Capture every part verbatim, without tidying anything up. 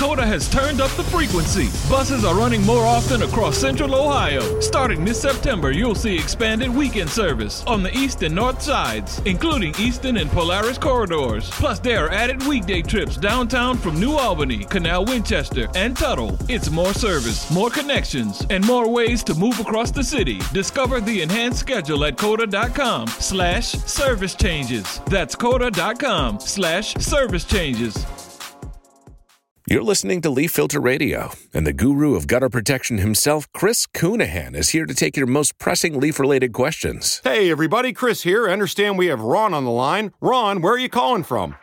Coda has turned up the frequency. Buses are running more often across Central Ohio. Starting this September, you'll see expanded weekend service on the east and north sides, including Easton and Polaris corridors. Plus, there are added weekday trips downtown from New Albany, Canal Winchester, and Tuttle. It's more service, more connections, and more ways to move across the city. Discover the enhanced schedule at coda.com slash service changes. That's coda.com slash service changes. You're listening to Leaf Filter Radio, and the guru of gutter protection himself, Chris Coonahan, is here to take your most pressing leaf-related questions. Hey, everybody, Chris here. I understand we have Ron on the line. Ron, where are you calling from?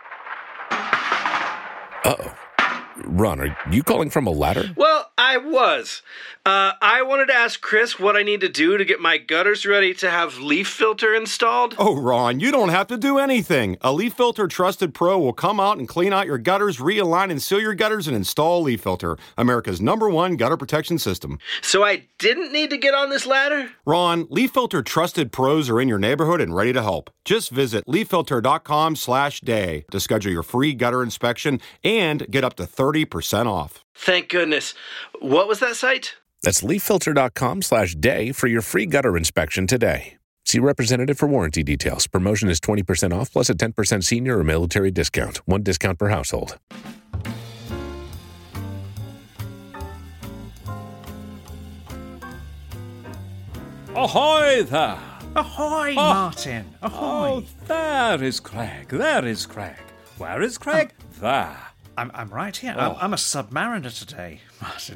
Uh-oh. Ron, are you calling from a ladder? Well, I was. Uh, I wanted to ask Chris what I need to do to get my gutters ready to have Leaf Filter installed. Oh, Ron, you don't have to do anything. A Leaf Filter Trusted Pro will come out and clean out your gutters, realign and seal your gutters, and install Leaf Filter, America's number one gutter protection system. So I didn't need to get on this ladder? Ron, Leaf Filter Trusted Pros are in your neighborhood and ready to help. Just visit leaffilter.com slash day to schedule your free gutter inspection and get up to thirty percent off. Thank goodness. What was that site? That's leaffilter.com slash day for your free gutter inspection today. See representative for warranty details. Promotion is twenty percent off plus a ten percent senior or military discount. One discount per household. Ahoy there! Ahoy, oh. Martin! Ahoy! Oh, there is Craig. There is Craig. Where is Craig? Um, there. I'm, I'm right here. Oh. I'm, I'm a submariner today, Martin.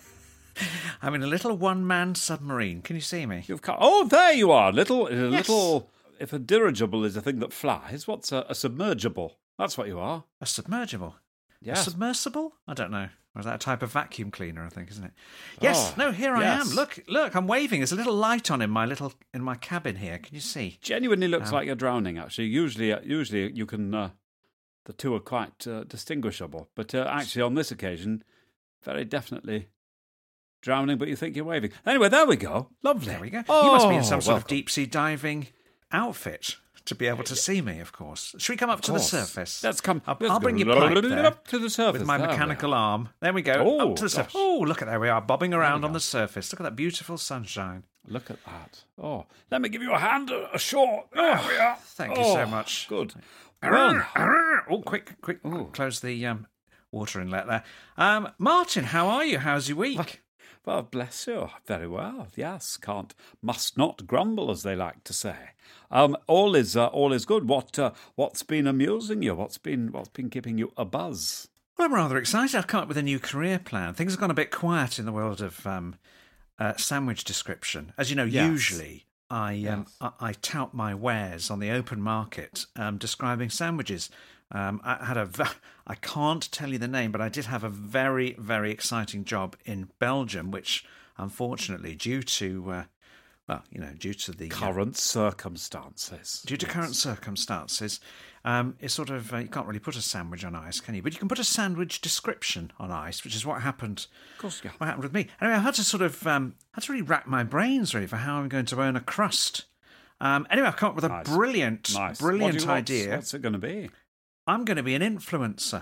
I'm in a little one-man submarine. Can you see me? You've come, oh, there you are. Little, a yes. little. If a dirigible is a thing that flies, what's a, a submergible? That's what you are. A submergible? Yes. A submersible? I don't know. Or is that a type of vacuum cleaner? I think, isn't it? Yes. Oh, no. Here I yes. am. Look, look. I'm waving. There's a little light on in my little in my cabin here. Can you see? Genuinely looks um, like you're drowning. Actually, usually, uh, usually you can. Uh, the two are quite uh, distinguishable, but uh, actually on this occasion, very definitely drowning. But you think you're waving. Anyway, there we go. Lovely. There we go. Oh, you must be in some sort welcome. of deep sea diving outfit to be able to see me, of course. Should we come up Of to course. the surface? Let's come. I'll, let's I'll go bring you pipe there up to the surface with my there mechanical we are. arm. There we go. Oh, up to the surface. gosh. Oh, look at there we are, bobbing around we on go. the surface. Look at that beautiful sunshine. Look at that. Oh, let me give you a hand, a short. There we are. Thank you oh, so much. Good. Well, Oh, quick, quick, Ooh. close the um, water inlet there. Um, Martin, how are you? How's your week? well, bless you. Very well. Yes, can't, must not grumble, as they like to say. Um, all is uh, all is good. What uh, what's been amusing you? What's been what's been keeping you abuzz? Well, I'm rather excited. I've come up with a new career plan. Things have gone a bit quiet in the world of um, uh, sandwich description. As you know, Yes. usually I, um, Yes. I I tout my wares on the open market, um, describing sandwiches. Um, I had a, v- I can't tell you the name, but I did have a very, very exciting job in Belgium, which unfortunately, due to, uh, well, you know, due to the uh, Current circumstances. due to Yes. current circumstances, um, it's sort of, uh, you can't really put a sandwich on ice, can you? But you can put a sandwich description on ice, which is what happened. Of course, yeah. What happened with me? Anyway, I had to sort of, um, had to really rack my brains really for how I'm going to earn a crust. Um, anyway, I've come up with a Nice. brilliant, Nice. brilliant What do you- what's- idea. What's it going to be? I'm going to be an influencer.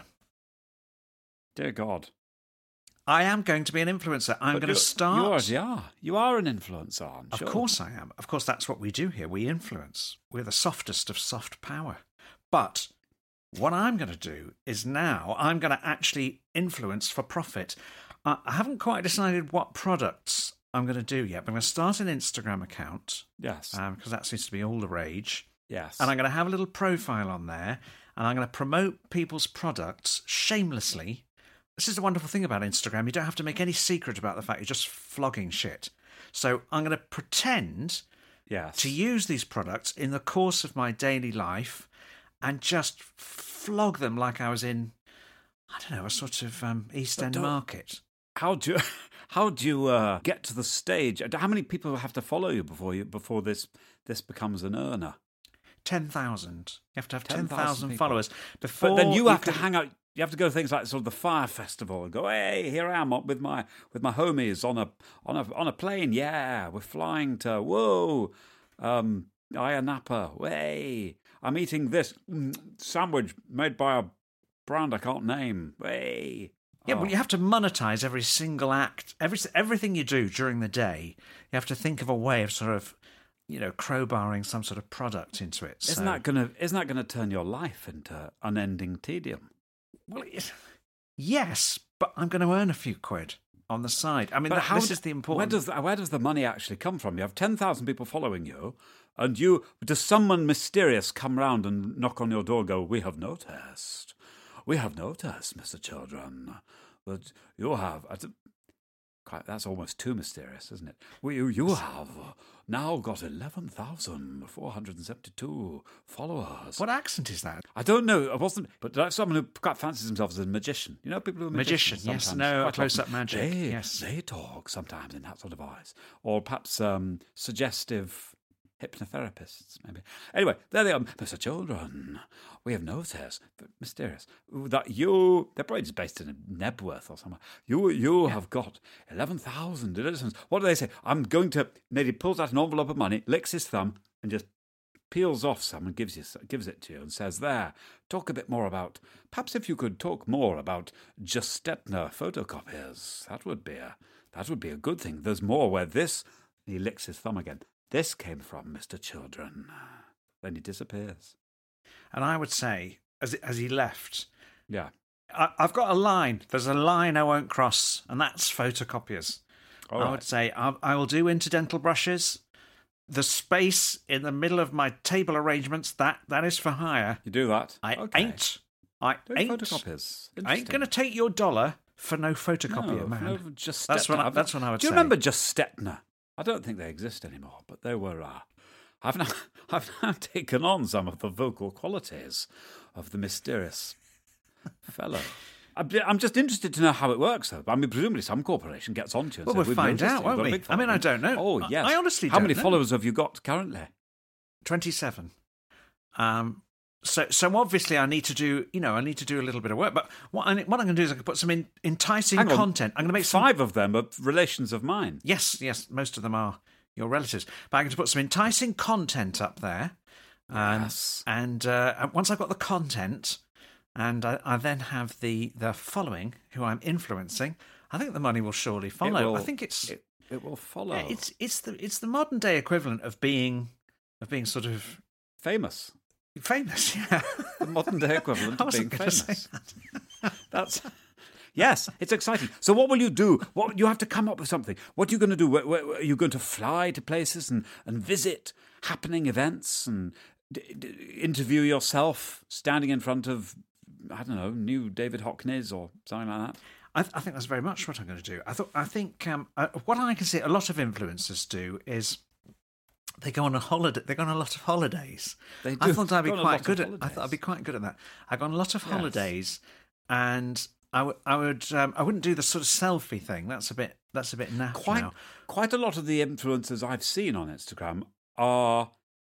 Dear God. I am going to be an influencer. I'm But going to you- start. You already are. You are an influencer, aren't Of you? course I am. Of course, that's what we do here. We influence. We're the softest of soft power. But what I'm going to do is now I'm going to actually influence for profit. I I haven't quite decided what products I'm going to do yet, but I'm going to start an Instagram account Yes. because um, that seems to be all the rage. yes. And I'm going to have a little profile on there, and I'm going to promote people's products shamelessly. This is the wonderful thing about Instagram. You don't have to make any secret about the fact you're just flogging shit. So I'm going to pretend yes. to use these products in the course of my daily life and just flog them like I was in, I don't know, a sort of um, East But End don't- market. How do you, how do you uh, get to the stage? How many people have to follow you before you before this this becomes an earner? ten thousand. You have to have ten ten thousand thousand people. followers before. But then you have can- to hang out. You have to go to things like sort of the Fire Festival and go, hey, here I am with my with my homies on a on a on a plane. Yeah, we're flying to whoa, um, Ayia Napa. Hey, I'm eating this mm, sandwich made by a brand I can't name. Hey, Yeah, Oh. well, you have to monetize every single act, every everything you do during the day. You have to think of a way of sort of, you know, crowbarring some sort of product into it. Isn't so, that gonna isn't that gonna turn your life into unending tedium? well, it, yes, but I'm going to earn a few quid on the side. I mean, But that, how this d- is the important. Where does the, where does the money actually come from? You have ten thousand people following you, and you does someone mysterious come round and knock on your door? And go, we have noticed, we have noticed, Mister Children, that you have. I d- Quite, that's almost too mysterious, isn't it? Well, you, you have now got eleven thousand four hundred and seventy-two followers. What accent is that? I don't know. I wasn't, but like someone who quite fancies themselves as a magician. You know, people who are magicians Magician, yes, sometimes, no, quite close-up often, magic, They, yes. they talk sometimes in that sort of voice, or perhaps um, suggestive hypnotherapists, maybe. Anyway, there they are, Mister Children. We have noticed, but mysterious, that you, they're probably just based in Nebworth or somewhere. You you have got eleven thousand citizens. What do they say? I'm going to, then he pulls out an envelope of money, licks his thumb, and just peels off some and gives you gives it to you and says, there, talk a bit more about, perhaps if you could talk more about Justetner photocopiers, that would be a, that would be a good thing. There's more where this, he licks his thumb again, this came from, Mister Children. Then he disappears. And I would say, as as he left, Yeah. I, I've got a line. There's a line I won't cross, and that's photocopiers. All I right. would say I, I will do incidental brushes. The space in the middle of my table arrangements, that that is for hire. You do that? I Okay. ain't. I Doing ain't. photocopiers. I ain't going to take your dollar for no photocopier, no, man. No, just That's what I- Stetner. that's what I would Do you say. remember just Stetner? I don't think they exist anymore, but they were. Uh, I've now I've now taken on some of the vocal qualities of the mysterious fellow. I'm I'm just interested to know how it works, though. I mean, presumably some corporation gets onto you and Well, says, we'll "We've find noticed out, you've won't got a we? big I mean, I following." don't know. Oh, I- yes. I honestly How don't many know. followers have you got currently? twenty-seven. Um, so, so obviously, I need to do, you know, I need to do a little bit of work. But what, I, what I'm going to do is I can put some in, enticing Hang on. content. I'm going to make some. Five of them are relations of mine. Yes, yes, most of them are your relatives. But I'm going to put some enticing content up there. Um, Yes. And uh, once I've got the content, and I, I then have the the following who I'm influencing, I think the money will surely follow. It will- I think it's It, it will follow. yeah, it's it's the it's the modern day equivalent of being of being sort of famous. famous. Yeah, The modern day equivalent I of being wasn't going to say famous. that. That's yes, it's exciting. So, what will you do? What you have to come up with something. What are you going to do? Where, where, are you going to fly to places and, and visit happening events and d- d- interview yourself standing in front of I don't know, new David Hockney or something like that? I, th- I think that's very much what I'm going to do. I thought I think um, uh, what I can see a lot of influencers do is they go on a holiday. They go on a lot of holidays. They I do thought I'd be go on a quite lot of good at. I holidays. thought I'd be quite good at that. I go on a lot of Yes. holidays, and I would I would um, I wouldn't do the sort of selfie thing. That's a bit that's a bit naff Quite, now. quite a lot of the influencers I've seen on Instagram are,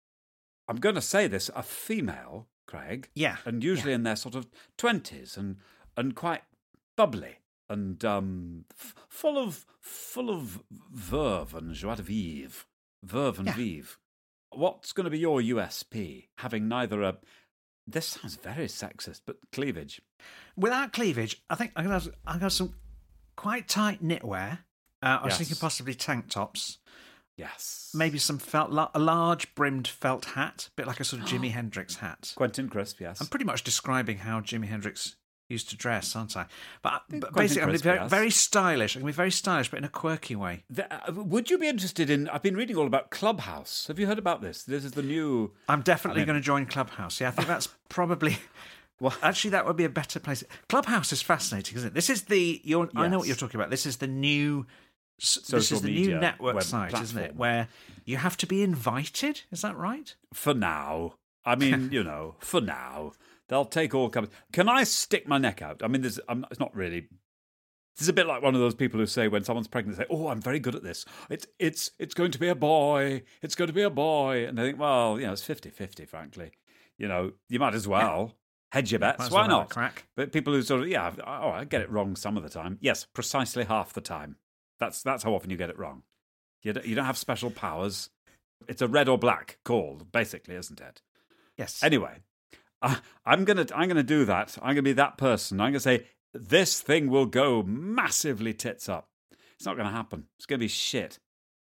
I'm going to say this, are female, Craig. Yeah, And usually in their sort of twenties and and quite bubbly and um, f- full of full of verve and joie de vivre, verve and Yeah. vive. What's going to be your U S P? Having neither a, this sounds very sexist, but cleavage. Without cleavage, I think I'm gonna have, I'm gonna have some quite tight knitwear. Uh, I was Yes. thinking possibly tank tops. Yes, Maybe some felt, a large brimmed felt hat, a bit like a sort of Jimi Hendrix hat. Quentin Crisp. Yes, I'm pretty much describing how Jimi Hendrix used to dress, aren't I? But, but Quentin basically, I'm going to Crisp, be very, yes. very stylish. I'm going to be very stylish, but in a quirky way. The- uh, would you be interested in? I've been reading all about Clubhouse. Have you heard about this? This is the new. I'm definitely I mean- going to join Clubhouse. Yeah, I think that's probably. Well- Actually, that would be a better place. Clubhouse is fascinating, isn't it? This is the. You're, I know what Yes. you're talking about. This is the new. s- This Social is the new media network web site, isn't it? platform. Where you have to be invited. Is that right? For now, I mean, you know, for now, they'll take all comers. Can I stick my neck out? I mean, there's, I'm, it's not really. This is a bit like one of those people who say when someone's pregnant, they say, "Oh, I'm very good at this. It's it's it's going to be a boy. It's going to be a boy." And they think, well, you know, it's fifty-fifty, frankly. You know, you might as well hedge your bets. Might as Why well have a not? crack. But people who sort of, yeah, oh, I get it wrong some of the time. Yes, precisely half the time. That's that's how often you get it wrong. You don't, you don't have special powers. It's a red or black call, basically, isn't it? Yes. Anyway, I, I'm gonna I'm gonna do that. I'm gonna be that person. I'm gonna say this thing will go massively tits up. It's not going to happen. It's going to be shit.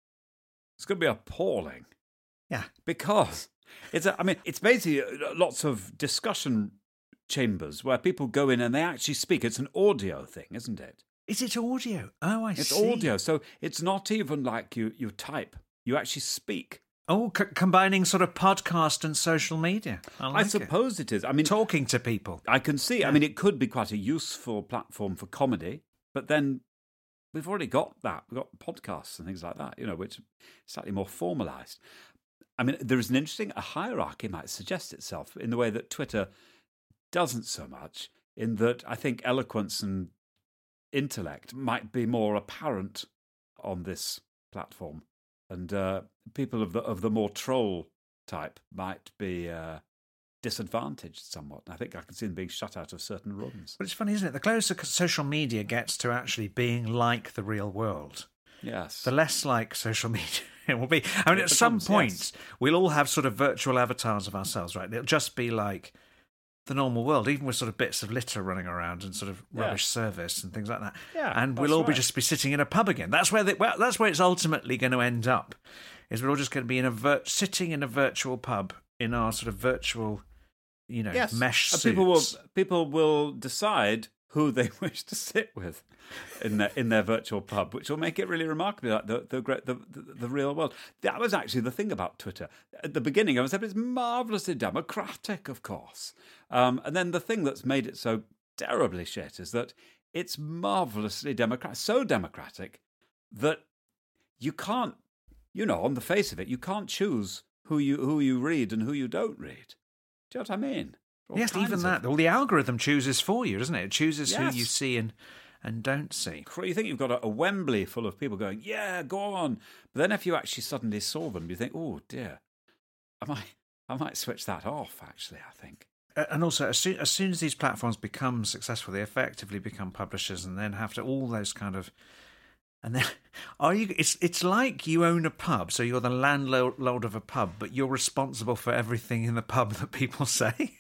It's going to be appalling. Yeah. Because it's, a, I mean, it's basically lots of discussion chambers where people go in and they actually speak. It's an audio thing, isn't it? Is it audio? Oh, I it's see. It's audio. So it's not even like you, you type. You actually speak. Oh, c- combining sort of podcast and social media. I, like I suppose it. it is. I mean, talking to people. I can see. Yeah. I mean, it could be quite a useful platform for comedy, but then we've already got that. We've got podcasts and things like that, you know, which are slightly more formalised. I mean, there is an interesting a hierarchy might suggest itself in the way that Twitter doesn't so much, in that I think eloquence and intellect might be more apparent on this platform. And uh, people of the of the more troll type might be uh, disadvantaged somewhat. I think I can see them being shut out of certain rooms. But it's funny, isn't it? The closer social media gets to actually being like the real world, yes, the less like social media it will be. I mean, it at becomes, some point, yes. we'll all have sort of virtual avatars of ourselves, right? It'll just be like the normal world, even with sort of bits of litter running around and sort of rubbish yeah. service and things like that. Yeah, and we'll all right. be just be sitting in a pub again. That's where the, well, that's where it's ultimately going to end up. Is we're all just going to be in a vir- sitting in a virtual pub in our sort of virtual, you know, yes. mesh and suits. people will people will decide who they wish to sit with in their in their virtual pub, which will make it really remarkably like the the great the, the, the real world. That was actually the thing about Twitter. At the beginning, I was saying it's marvelously democratic, of course, um, and then the thing that's made it so terribly shit is that it's marvelously democratic, so democratic that you can't, you know, on the face of it, you can't choose who you who you read and who you don't read. Do you know what I mean? All Yes, even kinds that. of- Well, the algorithm chooses for you, doesn't it? It chooses Yes. who you see and, and don't see. You think you've got a, a Wembley full of people going, yeah, go on. But then if you actually suddenly saw them, you think, oh, dear, I might, I might switch that off, actually, I think. Uh, and also, as soon, as soon as these platforms become successful, they effectively become publishers and then have to all those kind of... And then, are you? It's it's like you own a pub, so you're the landlord of a pub, but you're responsible for everything in the pub that people say.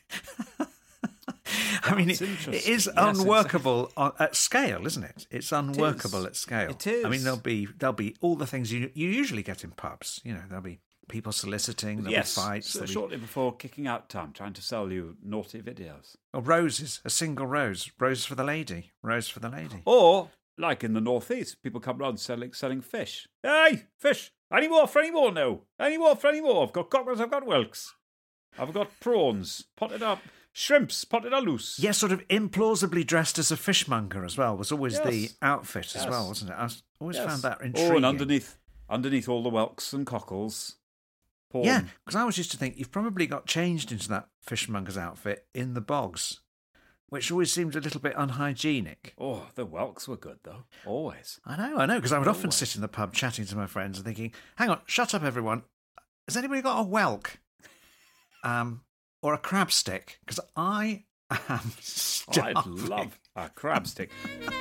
I mean, it, it is Yes, unworkable on, at scale, isn't it? It's unworkable is. at scale. It is. I mean, there'll be there'll be all the things you you usually get in pubs. You know, there'll be people soliciting, there'll Yes, be fights, so there'll be, shortly before kicking out time, trying to sell you naughty videos. or roses, a single rose, rose for the lady, rose for the lady. Or, like in the northeast, people come round selling selling fish. Hey, fish! Any more for any more now? Any more for any more? I've got cockles, I've got whelks. I've got prawns, potted up, shrimps, potted up loose. Yes, sort of implausibly dressed as a fishmonger as well was always Yes. the outfit as Yes. well, wasn't it? I was- always Yes. found that intriguing. Oh, and underneath, underneath all the whelks and cockles, porn. Yeah, because I always used to think you've probably got changed into that fishmonger's outfit in the bogs, which always seemed a little bit unhygienic. Oh, the whelks were good, though. Always. I know, I know, because I would often Always. sit in the pub chatting to my friends and thinking, hang on, shut up, everyone. Has anybody got a whelk? Um, or a crab stick? Because I am Oh, starving. I'd love a crab stick.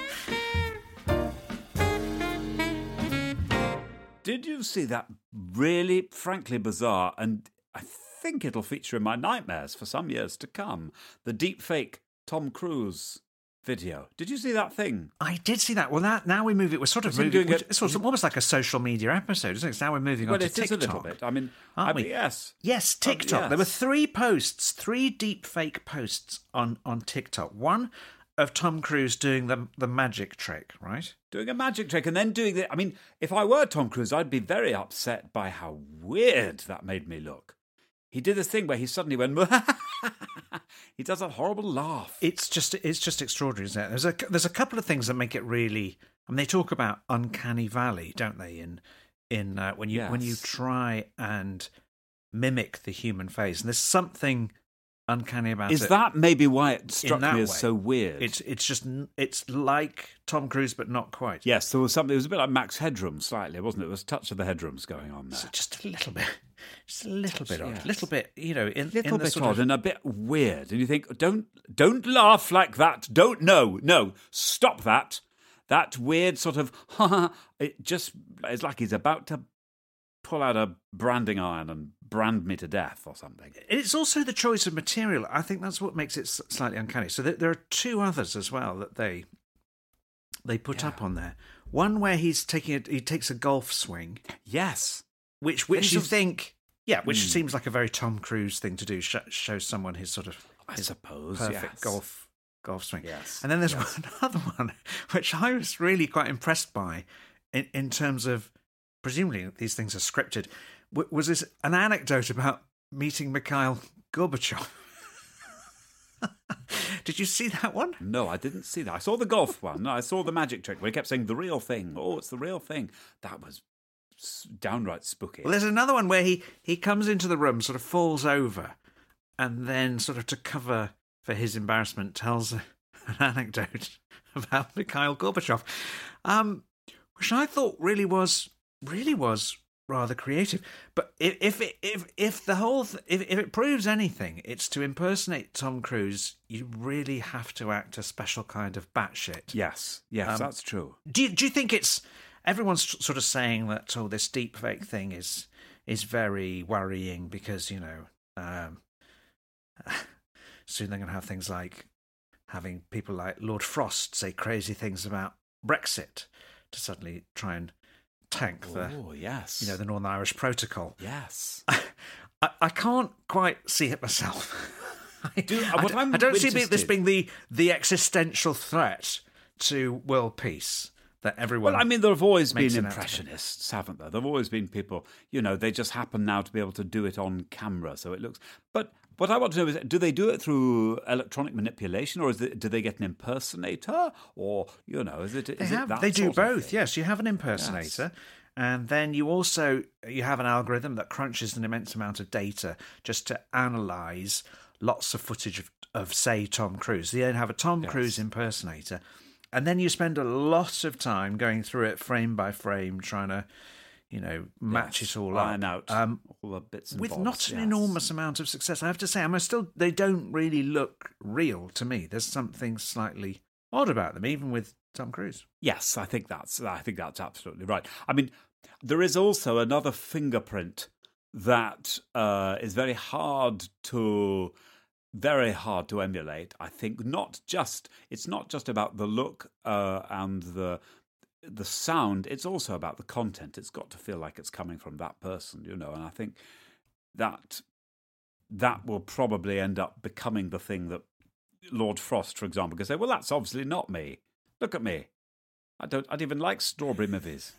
Did you see that really, frankly bizarre, and I think it'll feature in my nightmares for some years to come, the deepfake Tom Cruise video? Did you see that thing? I did see that. Well, that, now we move it. We're sort of Was he moving. doing it- It's sort of almost like a social media episode, isn't it? So now we're moving Well, on to it is TikTok. a little bit. I mean, Aren't I we? mean, yes. Yes, TikTok. yes. There were three posts, three deep fake posts on, on TikTok. One of Tom Cruise doing the the magic trick, right? Doing a magic trick and then doing the... I mean, if I were Tom Cruise, I'd be very upset by how weird that made me look. He did this thing where he suddenly went... he does a horrible laugh. It's just it's just extraordinary, isn't it? There's a there's a couple of things that make it really. I mean, they talk about uncanny valley, don't they? In in uh, when you when you Yes. try and mimic the human face, and there's something uncanny about Is it. that maybe why it struck in that me as way. so weird? It's it's just it's like Tom Cruise, but not quite. Yes, there was something. It was a bit like Max Headroom, slightly, wasn't it? There was a touch of the Headrooms going on there. So just a little bit, just a little bit odd, yes. little bit, you know, in, A little in the bit sort odd of, and a bit weird, and you think, don't, don't laugh like that. Don't, no, no, stop that. That weird sort of, it just, it's like he's about to pull out a branding iron and brand me to death or something. It's also the choice of material. I think that's what makes it slightly uncanny. So there, there are two others as well that they they put Yeah. up on there. One where he's taking a, he takes a golf swing, Yes. which which He's you just- think, yeah, which Mm. seems like a very Tom Cruise thing to do. Sh- show someone his sort of I his suppose, perfect yes. golf golf swing. Yes. And then there's Yes. one, another one which I was really quite impressed by, in in terms of presumably these things are scripted. W- was this an anecdote about meeting Mikhail Gorbachev? Did you see that one? No, I didn't see that. I saw the golf one. I saw the magic trick where he kept saying the real thing. Oh, it's the real thing. That was s- downright spooky. Well, there's another one where he, he comes into the room, sort of falls over, and then sort of to cover for his embarrassment tells a, an anecdote about Mikhail Gorbachev, um, which I thought really was really was rather creative. But if if it, if if the whole th- if if it proves anything, it's to impersonate Tom Cruise. You really have to act a special kind of batshit. Yes, yes, Um, that's true. Do you, do you think it's everyone's sort of saying that oh this deep fake thing is is very worrying because you know um, soon they're going to have things like having people like Lord Frost say crazy things about Brexit to suddenly try and tank the Oh, yes. you know the Northern Irish Protocol. Yes. I, I can't quite see it myself. I, Do- I, what d- I'm I don't see interested- this being the the existential threat to world peace that everyone. Well, I mean, there have always makes been an out of it. impressionists, haven't there? There have always been people, you know, they just happen now to be able to do it on camera, so it looks... But what I want to know is, do they do it through electronic manipulation, or is it, do they get an impersonator? Or, you know, is it, They is it have. that They do sort of both. thing? Yes, you have an impersonator, and then you also you have an algorithm that crunches an immense amount of data just to analyze lots of footage of, of say, Tom Cruise. You then have a Tom Yes. Cruise impersonator, and then you spend a lot of time going through it frame by frame, trying to, you know, match Yes, it all iron up. out Um, all the bits and with bobs, not an yes. enormous amount of success. I have to say, I'm still they don't really look real to me. There's something slightly odd about them, even with Tom Cruise. Yes, I think that's I think that's absolutely right. I mean, there is also another fingerprint that uh, is very hard to very hard to emulate. I think not just it's not just about the look uh, and the the sound. It's also about the content. It's got to feel like it's coming from that person, you know. And I think that that will probably end up becoming the thing that Lord Frost, for example, can say, well, that's obviously not me. Look at me. I don't. I don't even like strawberry movies.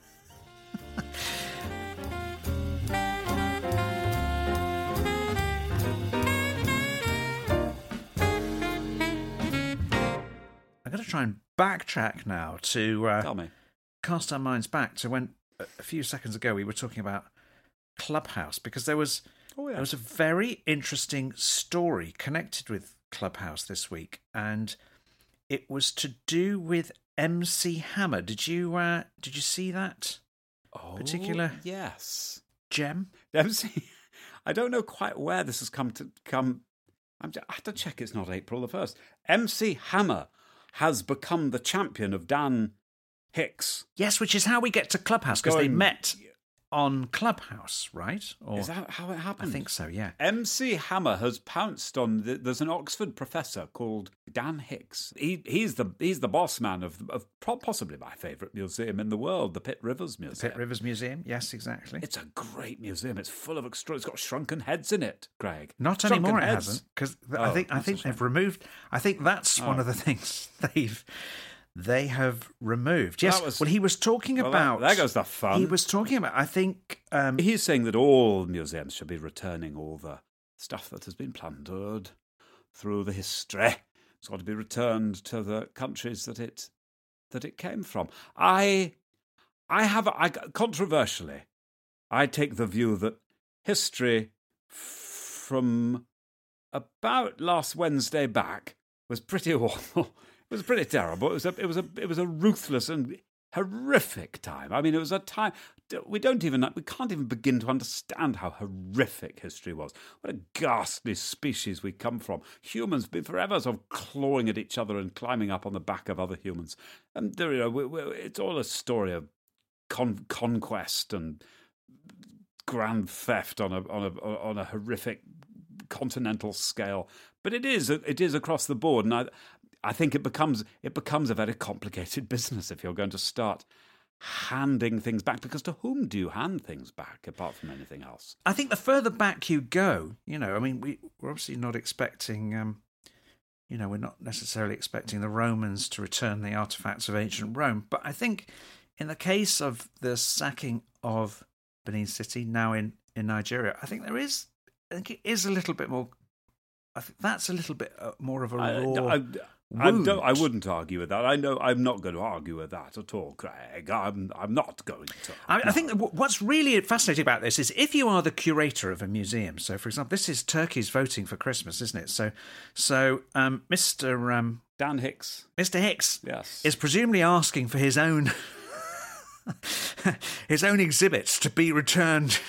I'm going to try and backtrack now to uh, Tell me. cast our minds back to when a a few seconds ago we were talking about Clubhouse, because there was Oh yeah. there was a very interesting story connected with Clubhouse this week, and it was to do with M C Hammer. Did you uh, did you see that oh, particular- Yes. gem? M C. I don't know quite where this has come to come. I'm, I have to check. It's not April the first. M C Hammer has become the champion of Dan Hicks. Yes, which is how we get to Clubhouse, because they Going- met on Clubhouse, right? Or, Is that how it I happened? think so. Yeah. M C Hammer has pounced on. The, there's an Oxford professor called Dan Hicks. He he's the he's the boss man of of possibly my favourite museum in the world, the Pitt Rivers Museum. Pitt Rivers Museum. Yes, exactly. It's a great museum. It's full of extra. It's got shrunken heads in it, Greg. Not Shrunken anymore. It heads. hasn't, because I Oh, think I that's a think shame. they've removed. I think that's one Oh. of the things they've they have removed. Yes. That was- well, he was talking Well, about. that- there goes the fun. He was talking about. I think. Um, He's saying that all museums should be returning all the stuff that has been plundered through the history. It's got to be returned to the countries that it that it came from. I, I have, I controversially, I take the view that history from about last Wednesday back was pretty awful. It was pretty terrible. It was a, it was a, it was a ruthless and horrific time. I mean, it was a time we don't even, we can't even begin to understand how horrific history was. What a ghastly species we come from. Humans been forever sort of clawing at each other and climbing up on the back of other humans. And there, you know, we, we, it's all a story of con- conquest and grand theft on a on a on a horrific continental scale. But it is it is across the board, and I I think it becomes it becomes a very complicated business if you're going to start handing things back, because to whom do you hand things back apart from anything else? I think the further back you go, you know, I mean, we, we're obviously not expecting, um, you know, we're not necessarily expecting the Romans to return the artifacts of ancient Rome, but I think in the case of the sacking of Benin City, now in, in Nigeria, I think there is, I think it is a little bit more, I think that's a little bit more of a raw I, I, I, wound. don't, I wouldn't argue with that. I know I'm not going to argue with that at all, Craig. I'm I'm not going to. I, no. I think that what's really fascinating about this is if you are the curator of a museum. So, for example, this is Turkey's voting for Christmas, isn't it? So, so um, Mister Um, Dan Hicks, Mister Hicks, yes, is presumably asking for his own his own exhibits to be returned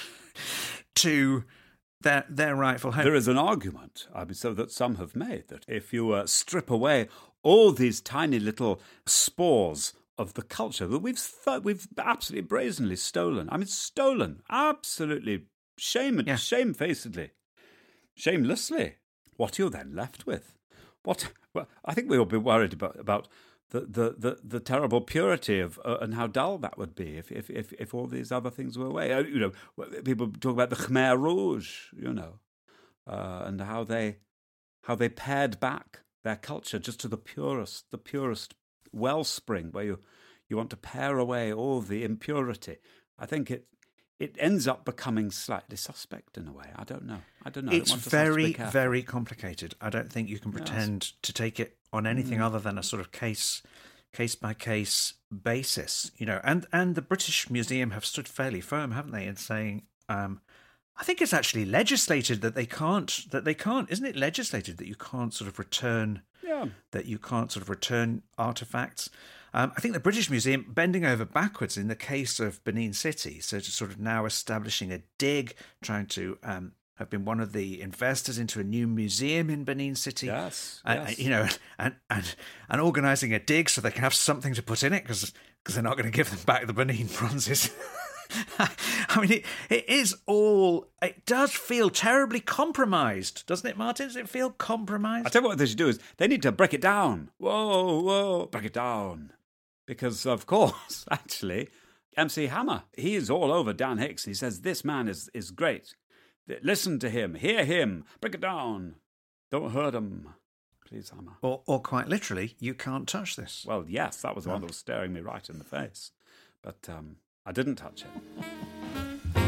to their their rightful home. There is an argument, I mean, so that some have made, that if you uh, strip away all these tiny little spores of the culture that we've th- we've absolutely brazenly stolen, I mean, stolen, absolutely shame Yeah. shamefacedly, shamelessly, what you're then left with, what? Well, I think we will be worried about about. The, the, the, the terrible purity of uh, and how dull that would be if, if, if, if all these other things were away. Uh, you know, people talk about the Khmer Rouge, you know, uh, and how they how they pared back their culture just to the purest, the purest wellspring where you you want to pare away all the impurity. I think it it ends up becoming slightly suspect in a way. I don't know. I don't know. It's I want us to very, be careful. very complicated. I don't think you can pretend Yes. to take it on anything Mm. other than a sort of case case by case basis, you know. And and the British Museum have stood fairly firm, haven't they, in saying, um, I think it's actually legislated that they can't that they can't, isn't it legislated that you can't sort of return Yeah. that you can't sort of return artifacts. Um, I think the British Museum bending over backwards in the case of Benin City, so just sort of now establishing a dig, trying to um, have been one of the investors into a new museum in Benin City. Yes, Uh, yes. you know, and and and organising a dig so they can have something to put in it because they're not going to give them back the Benin bronzes. I mean, it, it is all. It does feel terribly compromised, doesn't it, Martin? Does it feel compromised? I tell you what they should do is they need to break it down. Whoa, whoa, break it down. Because, of course, actually, M C Hammer, he is all over Dan Hicks. He says, this man is, is great. Listen to him. Hear him. Break it down. Don't hurt him. Please, Hammer. Or, or quite literally, you can't touch this. Well, yes, that was the one that was staring me right in the face. But um, I didn't touch it.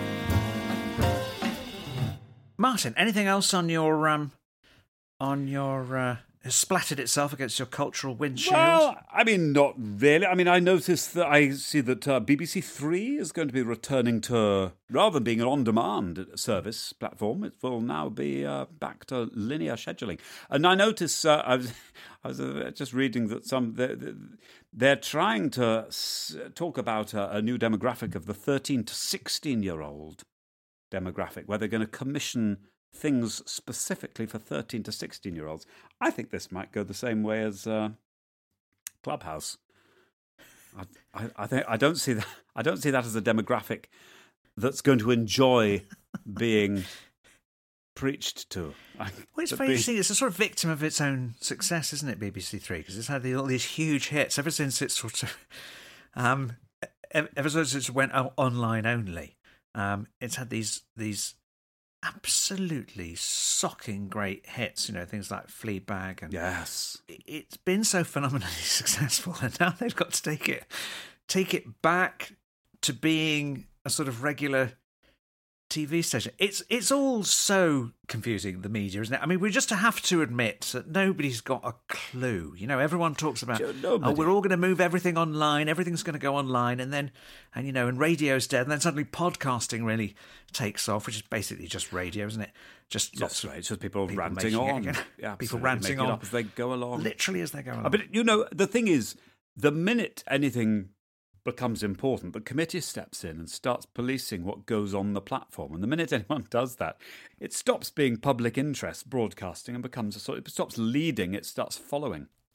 Martin, anything else on your um, on your uh, has splattered itself against your cultural windshield? Well, I mean, not really. I mean, I noticed that I see that uh, B B C Three is going to be returning to, rather than being an on-demand service platform, it will now be uh, back to linear scheduling. And I noticed, uh, I was, I was uh, just reading that some they're, they're trying to s- talk about a, a new demographic of the thirteen to sixteen-year-old demographic, where they're going to commission things specifically for thirteen to sixteen-year-olds. I think this might go the same way as uh, Clubhouse. I, I, I think I don't see that. I don't see that as a demographic that's going to enjoy being preached to. Well, it's To very be- interesting. It's a sort of victim of its own success, isn't it, B B C Three? Because it's had the, all these huge hits ever since it sort of, um, ever, ever since it went o- online only. Um, it's had these these absolutely socking great hits. You know, things like Fleabag, and Yes. it- it's been so phenomenally successful, and now they've got to take it take it back to being a sort of regular T V station. It's it's all so confusing, the media, isn't it? I mean, we just have to admit that nobody's got a clue. You know, everyone talks about, Joe, oh, nobody. we're all going to move everything online, everything's going to go online, and then, and you know, and radio's dead, and then suddenly podcasting really takes off, which is basically just radio, isn't it? Just lots That's of right. It's just people, people ranting making it on. again. Yeah, People absolutely. ranting Make it on. up as they go along. literally as they go along. Uh, But, you know, the thing is, the minute anything becomes important, the committee steps in and starts policing what goes on the platform. And the minute anyone does that, it stops being public interest broadcasting and becomes a sort of, it stops leading, it starts following.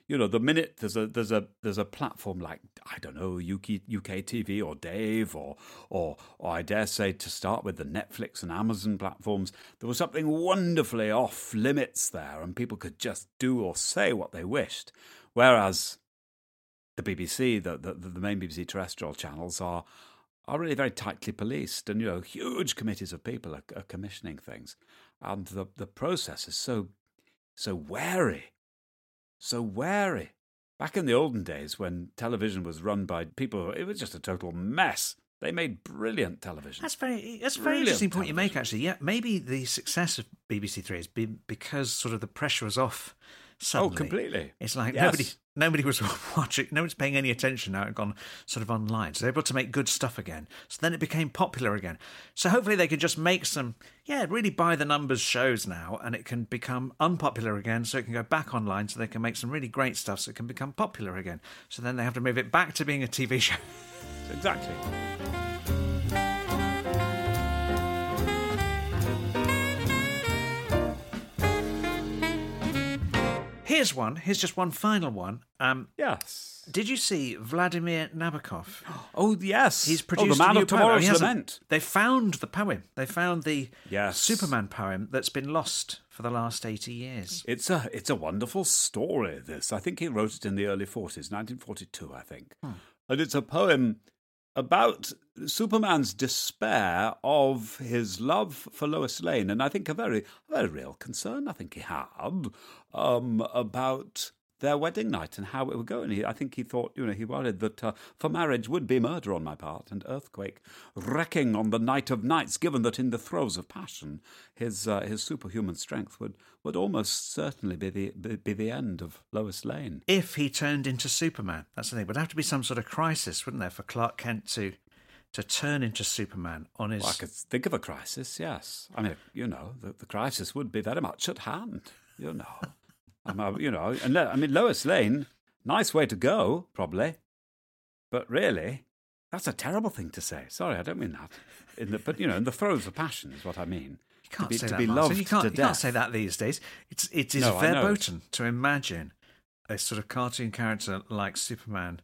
you know, the minute there's a there's a there's a platform like, I don't know, U K U K T V or Dave or or or I dare say, to start with, the Netflix and Amazon platforms, there was something wonderfully off limits there, and people could just do or say what they wished. Whereas the B B C, the the, the main B B C terrestrial channels are are really very tightly policed, and you know, huge committees of people are, are commissioning things, and the the process is so so wary, so wary. Back in the olden days, when television was run by people, it was just a total mess. They made brilliant television. That's very that's a very Brilliant interesting point you television. make, actually. Yeah, maybe the success of B B C Three has been because sort of the pressure was off suddenly. Oh, completely. It's like Yes. nobody nobody was watching, no one's paying any attention now. It had gone sort of online. So they're able to make good stuff again. So then it became popular again. So hopefully they could just make some, yeah, really by the numbers shows now, and it can become unpopular again, so it can go back online, so they can make some really great stuff so it can become popular again. So then they have to move it back to being a T V show. Exactly. Here's one. Here's just one final one. Um, Yes. did you see Vladimir Nabokov? Oh, yes. He's oh, produced the man a new of poem. tomorrow's He hasn't- lament. They found the poem. They found the Yes. Superman poem that's been lost for the last eighty years. It's a it's a wonderful story, this. I think he wrote it in the early forties, nineteen forty-two, I think. And it's a poem about Superman's despair of his love for Lois Lane, and I think a very, a very real concern I think he had um, about their wedding night and how it would go. And he, I think he thought, you know, he worried that uh, for marriage would be murder on my part and earthquake wrecking on the night of nights, given that in the throes of passion, his uh, his superhuman strength would, would almost certainly be the be, be the end of Lois Lane. If he turned into Superman, that's the thing. It would have to be some sort of crisis, wouldn't there, for Clark Kent to to turn into Superman on his... Well, I could think of a crisis, yes. I mean, you know, the, the crisis would be very much at hand, you know. I mean, you know, and I mean, Lois Lane, nice way to go, probably. But really, that's a terrible thing to say. Sorry, I don't mean that. In the, but, you know, in the throes of passion is what I mean. You can't to be, say to that, be Martin. loved You can't, to you death. can't say that these days. It's, it is No, I know. verboten to imagine a sort of cartoon character like Superman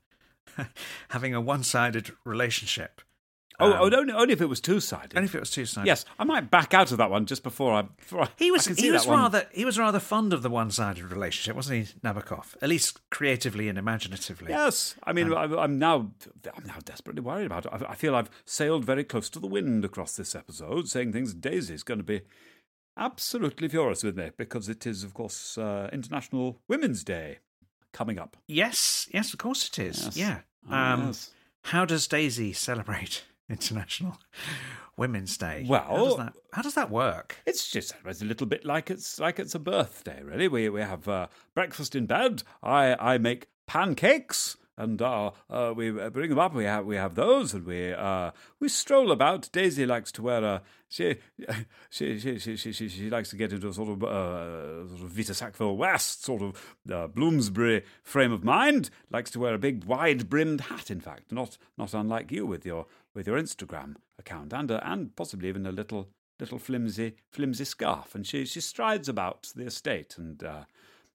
having a one-sided relationship. Oh, Um, oh only, only if it was two-sided. Only if it was two-sided. Yes, I might back out of that one just before I... Before I He was I can see he was that one. rather he was rather fond of the one-sided relationship, wasn't he, Nabokov? At least creatively and imaginatively. Yes, I mean, Um, I'm, I'm now, I'm now desperately worried about it. I, I feel I've sailed very close to the wind across this episode, saying things. Daisy's going to be absolutely furious with me because it is, of course, uh, International Women's Day coming up. Yes, yes, of course it is. Yes. Yeah. Oh, Um, yes. How does Daisy celebrate International Women's Day? Well- how does that, how does that work? It's just it's a little bit like it's like it's a birthday, really. We we have uh, breakfast in bed. I I make pancakes. And uh, uh, we bring them up. We have we have those, and we uh, we stroll about. Daisy likes to wear a she she she she she, she, she likes to get into a sort of uh, sort of Vita Sackville West sort of uh, Bloomsbury frame of mind. Likes to wear a big wide brimmed hat. In fact, not not unlike you with your with your Instagram account, and uh, and possibly even a little little flimsy flimsy scarf. And she she strides about the estate, and uh,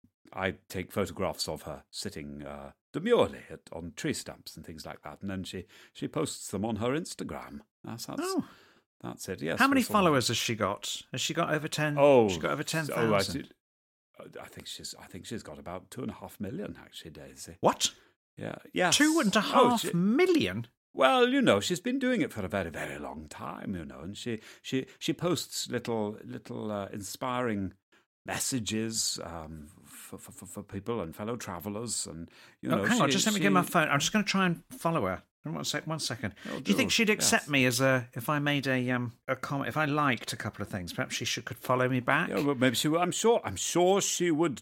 I take photographs of her sitting uh, demurely at, on tree stumps and things like that, and then she, she posts them on her Instagram. That's that's, Oh. that's it. Yes. How many we're sort of- followers has she got? Has she got over ten? Oh, she got over ten oh, I, thousand. see- I think she's I think she's got about two and a half million actually, Daisy. What? Yeah, yeah. Two and a Oh, half she- million? Well, you know, she's been doing it for a very, very long time, you know, and she she she posts little little uh, inspiring messages um, for, for for people and fellow travellers, and you know. oh, hang on, she- just let me she- get my phone. I'm just going to try and follow her. One sec, one second. Oh, do you think do, she'd accept yes. me as a if I made a um a comment? If I liked a couple of things, perhaps she should could follow me back. Yeah, well, maybe she. would- I'm sure. I'm sure she would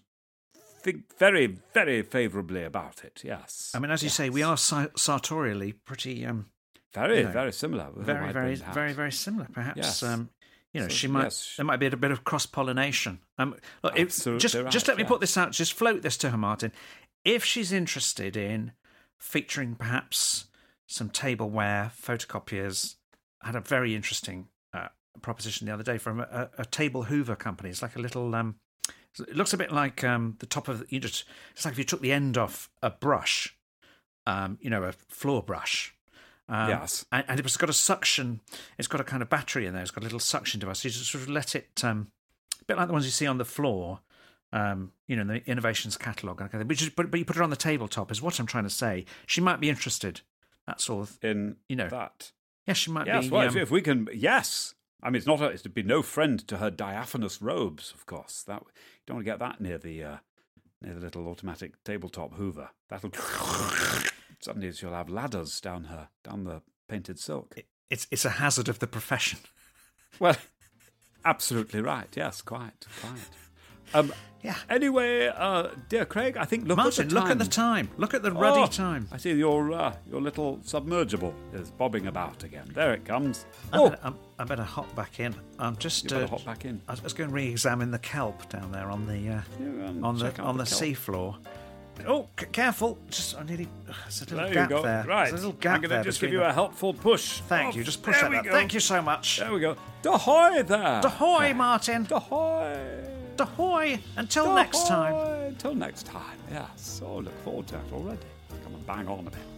think very, very favourably about it. Yes. I mean, as you say, we Yes. are sa- sartorially pretty um very, you know, very similar. with a very, very, wide-brimmed hat. very, very similar. Perhaps Yes. um, you know, So, she might. yes. There might be a bit of cross pollination. Um, look, if, Absolutely just right, just let me yes. put this out. Just float this to her, Martin. If she's interested in featuring perhaps some tableware, photocopiers, I had a very interesting uh, proposition the other day from a, a table hoover company. It's like a little um, It looks a bit like um, the top of, you just, it's like if you took the end off a brush, um, you know, a floor brush. Um, yes. And, and it's got a suction, it's got a kind of battery in there, it's got a little suction device. So you just sort of let it, um, a bit like the ones you see on the floor, um, you know, in the Innovations catalogue. But, but, but you put it on the tabletop, is what I'm trying to say. She might be interested. That's all. In you know, that. Yes, she might yes, be. Well, Um, if, if we can, yes. I mean, it's not. A, it'd be no friend to her diaphanous robes, of course. That you don't want to get that near the uh, near the little automatic tabletop Hoover. That'll suddenly she'll have ladders down her down the painted silk. It's it's a hazard of the profession. Well, absolutely right. Yes, quite, quite. Um, yeah. Anyway, uh, dear Craig, I think look Martin, at the time. look at the time. Look at the ruddy Oh, time. I see your uh, your little submergible is bobbing about again. There it comes. I Oh, better, I'm, I better hop back in. I'm just. you better uh, hop back in. I was going to re-examine the kelp down there on the uh, Yeah, um, on the check out on the the, kelp. seafloor. Oh, c- careful! Just I nearly. ugh, There's a little There you gap go. there. Right. There's a little gap I'm going there to just give between you the- a helpful push. Thank Oh, you. Just push there that. we Up. go. Thank you so much. There we go. Dahoy there. Dahoy, Martin. Dahoy. Dahoy. Until next time. Dahoy. Until next time. Yes. Oh, look forward to it already. Come and bang on a bit.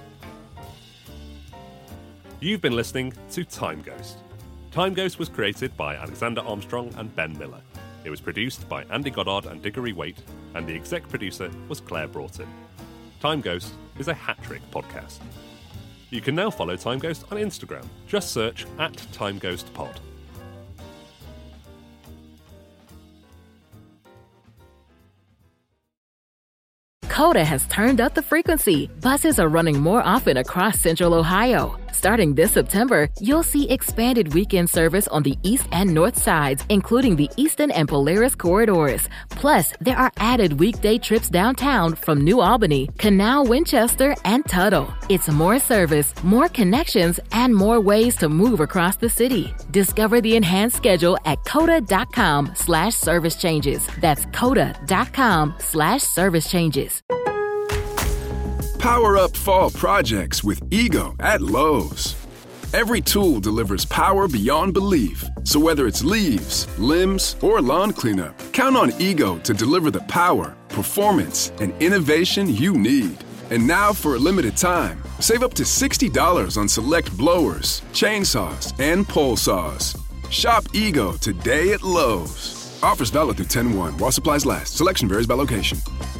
You've been listening to Time Ghost. Time Ghost was created by Alexander Armstrong and Ben Miller. It was produced by Andy Goddard and Diggory Waite, and the exec producer was Claire Broughton. Time Ghost is a hat-trick podcast. You can now follow Time Ghost on Instagram. Just search at Time Ghost Pod. Coda has turned up the frequency. Buses are running more often across Central Ohio. Starting this September, you'll see expanded weekend service on the east and north sides, including the Eastern and Polaris corridors. Plus, there are added weekday trips downtown from New Albany, Canal, Winchester, and Tuttle. It's more service, more connections, and more ways to move across the city. Discover the enhanced schedule at coda.com slash service changes. That's coda.com slash service changes. Power up fall projects with Ego at Lowe's. Every tool delivers power beyond belief. So whether it's leaves, limbs, or lawn cleanup, count on Ego to deliver the power, performance, and innovation you need. And now for a limited time, save up to sixty dollars on select blowers, chainsaws, and pole saws. Shop Ego today at Lowe's. Offers valid through ten one while supplies last. Selection varies by location.